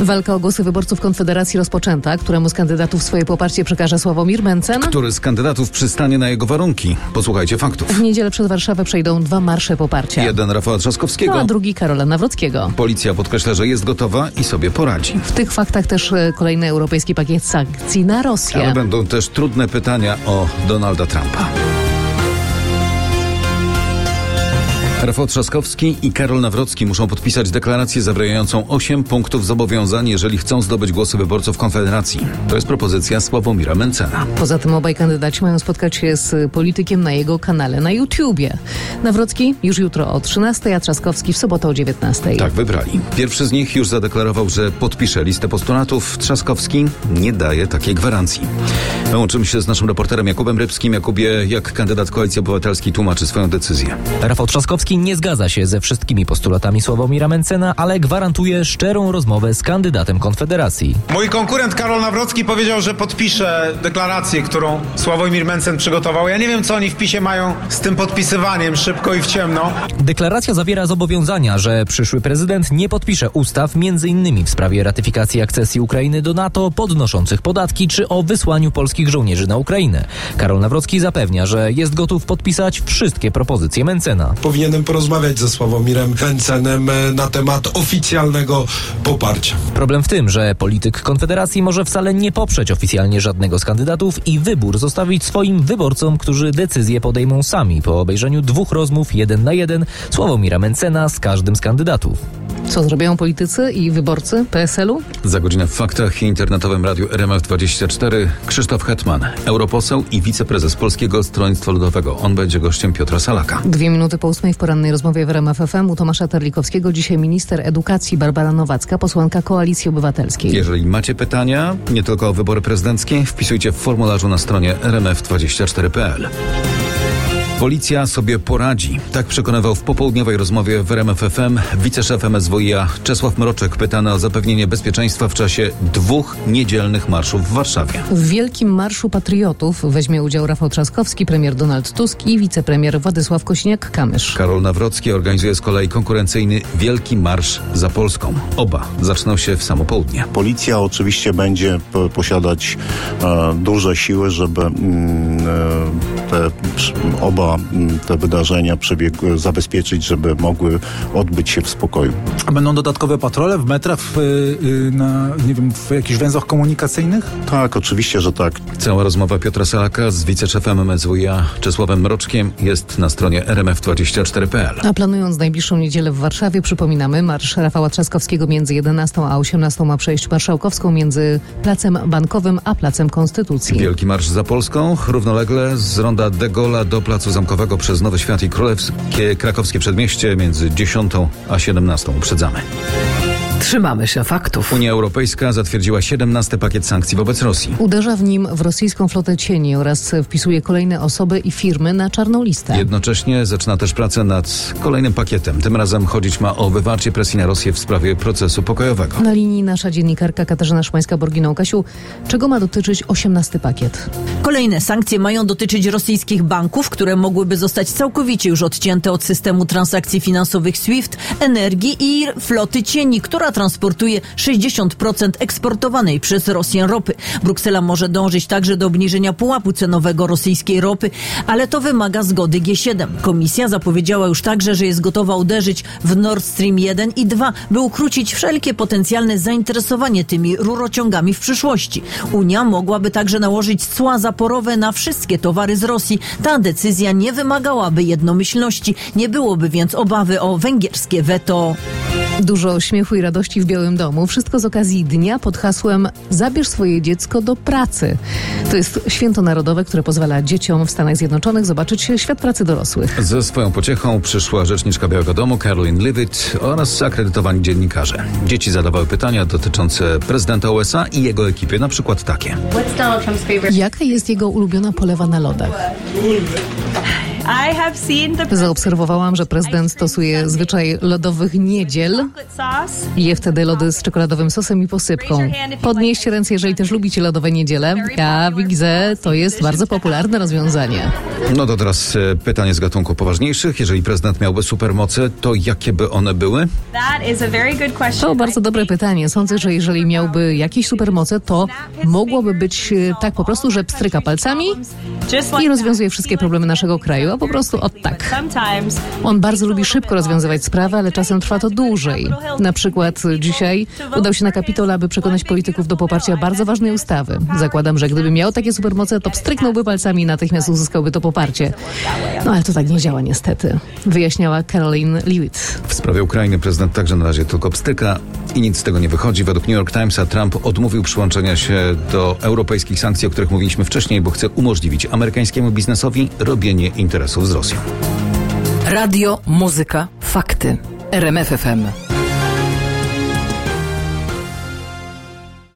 Walka o głosy wyborców Konfederacji rozpoczęta. Któremu z kandydatów swoje poparcie przekaże Sławomir Mencen? Który z kandydatów przystanie na jego warunki? Posłuchajcie faktów. W niedzielę przed Warszawę przejdą 2 marsze poparcia. Jeden Rafała Trzaskowskiego, a drugi Karola Nawrockiego. Policja podkreśla, że jest gotowa i sobie poradzi. W tych faktach też kolejny europejski pakiet sankcji na Rosję. Ale będą też trudne pytania o Donalda Trumpa. Rafał Trzaskowski i Karol Nawrocki muszą podpisać deklarację zawierającą 8 punktów zobowiązań, jeżeli chcą zdobyć głosy wyborców Konfederacji. To jest propozycja Sławomira Mencena. Poza tym obaj kandydaci mają spotkać się z politykiem na jego kanale na YouTubie. Nawrocki już jutro o 13, a Trzaskowski w sobotę o 19. Tak wybrali. Pierwszy z nich już zadeklarował, że podpisze listę postulatów. Trzaskowski nie daje takiej gwarancji. Łączymy się z naszym reporterem Jakubem Rybskim. Jakubie, jak kandydat Koalicji Obywatelskiej tłumaczy swoją decyzję? Rafał Trzaskowski nie zgadza się ze wszystkimi postulatami Sławomira Mencena, ale gwarantuje szczerą rozmowę z kandydatem Konfederacji. Mój konkurent Karol Nawrocki powiedział, że podpisze deklarację, którą Sławomir Mencen przygotował. Ja nie wiem, co oni w PiS-ie mają z tym podpisywaniem szybko i w ciemno. Deklaracja zawiera zobowiązania, że przyszły prezydent nie podpisze ustaw m.in. w sprawie ratyfikacji akcesji Ukrainy do NATO, podnoszących podatki czy o wysłaniu polskich żołnierzy na Ukrainę. Karol Nawrocki zapewnia, że jest gotów podpisać wszystkie propozycje Mencena. Powinienem porozmawiać ze Sławomirem Mencenem na temat oficjalnego poparcia. Problem w tym, że polityk Konfederacji może wcale nie poprzeć oficjalnie żadnego z kandydatów i wybór zostawić swoim wyborcom, którzy decyzje podejmą sami po obejrzeniu 2 rozmów 1 na 1 Sławomira Mencena z każdym z kandydatów. Co zrobią politycy i wyborcy PSL-u? Za godzinę w Faktach i internetowym radiu RMF24 Krzysztof Hetman, europoseł i wiceprezes Polskiego Stronnictwa Ludowego. On będzie gościem Piotra Salaka. 2 minuty po 8 w porannej rozmowie w RMF FM u Tomasza Terlikowskiego. Dzisiaj minister edukacji Barbara Nowacka, posłanka Koalicji Obywatelskiej. Jeżeli macie pytania, nie tylko o wybory prezydenckie, wpisujcie w formularzu na stronie rmf24.pl. Policja sobie poradzi. Tak przekonywał w popołudniowej rozmowie w RMF FM wiceszef MSWiA Czesław Mroczek, pytany o zapewnienie bezpieczeństwa w czasie 2 niedzielnych marszów w Warszawie. W Wielkim Marszu Patriotów weźmie udział Rafał Trzaskowski, premier Donald Tusk i wicepremier Władysław Kosiniak-Kamysz. Karol Nawrocki organizuje z kolei konkurencyjny Wielki Marsz za Polską. Oba zaczną się w samo południe. Policja oczywiście będzie posiadać duże siły, żeby te wydarzenia zabezpieczyć, żeby mogły odbyć się w spokoju. A będą dodatkowe patrole w metrach, w jakichś węzłach komunikacyjnych? Tak, oczywiście, że tak. Cała rozmowa Piotra Salaka z wiceszefem MSWiA Czesławem Mroczkiem jest na stronie rmf24.pl. A planując najbliższą niedzielę w Warszawie, przypominamy, marsz Rafała Trzaskowskiego między 11 a 18 ma przejść Marszałkowską między Placem Bankowym a Placem Konstytucji. Wielki Marsz za Polską równolegle z ronda de Gaulle'a do Placu Zamkowego przez Nowy Świat i Królewskie Krakowskie Przedmieście między 10 a 17 uprzedzamy. Trzymamy się faktów. Unia Europejska zatwierdziła 17 pakiet sankcji wobec Rosji. Uderza w nim w rosyjską flotę cieni oraz wpisuje kolejne osoby i firmy na czarną listę. Jednocześnie zaczyna też pracę nad kolejnym pakietem. Tym razem chodzić ma o wywarcie presji na Rosję w sprawie procesu pokojowego. Na linii nasza dziennikarka Katarzyna Szymańska-Borginą. Kasiu, czego ma dotyczyć 18 pakiet? Kolejne sankcje mają dotyczyć rosyjskich banków, które mogłyby zostać całkowicie już odcięte od systemu transakcji finansowych SWIFT, energii i floty cieni, która transportuje 60% eksportowanej przez Rosję ropy. Bruksela może dążyć także do obniżenia pułapu cenowego rosyjskiej ropy, ale to wymaga zgody G7. Komisja zapowiedziała już także, że jest gotowa uderzyć w Nord Stream 1 i 2, by ukrócić wszelkie potencjalne zainteresowanie tymi rurociągami w przyszłości. Unia mogłaby także nałożyć cła zaporowe na wszystkie towary z Rosji. Ta decyzja nie wymagałaby jednomyślności, nie byłoby więc obawy o węgierskie weto. Dużo śmiechu i radości w Białym Domu. Wszystko z okazji dnia pod hasłem Zabierz swoje dziecko do pracy. To jest święto narodowe, które pozwala dzieciom w Stanach Zjednoczonych zobaczyć świat pracy dorosłych. Ze swoją pociechą przyszła rzeczniczka Białego Domu Caroline Leavitt oraz akredytowani dziennikarze. Dzieci zadawały pytania dotyczące prezydenta USA i jego ekipy, na przykład takie. Jaka jest jego ulubiona polewa na lodach? Zaobserwowałam, że prezydent stosuje zwyczaj lodowych niedziel i je wtedy lody z czekoladowym sosem i posypką. Podnieście ręce, jeżeli też lubicie lodowe niedziele. Ja widzę, to jest bardzo popularne rozwiązanie. No to teraz pytanie z gatunku poważniejszych. Jeżeli prezydent miałby supermoce, to jakie by one były? To bardzo dobre pytanie. Sądzę, że jeżeli miałby jakieś supermoce, to mogłoby być tak po prostu, że pstryka palcami i rozwiązuje wszystkie problemy naszego kraju, a po prostu od tak. On bardzo lubi szybko rozwiązywać sprawy, ale czasem trwa to dłużej. Na przykład dzisiaj udał się na Kapitol, aby przekonać polityków do poparcia bardzo ważnej ustawy. Zakładam, że gdyby miał takie supermoce, to pstryknąłby palcami i natychmiast uzyskałby to poparcie. No ale to tak nie działa niestety, wyjaśniała Caroline Leavitt. W sprawie Ukrainy prezydent także na razie tylko pstryka i nic z tego nie wychodzi. Według New York Timesa Trump odmówił przyłączenia się do europejskich sankcji, o których mówiliśmy wcześniej, bo chce umożliwić amerykańskiemu biznesowi robienie interesów z Rosją. Radio, muzyka, fakty. RMF FM.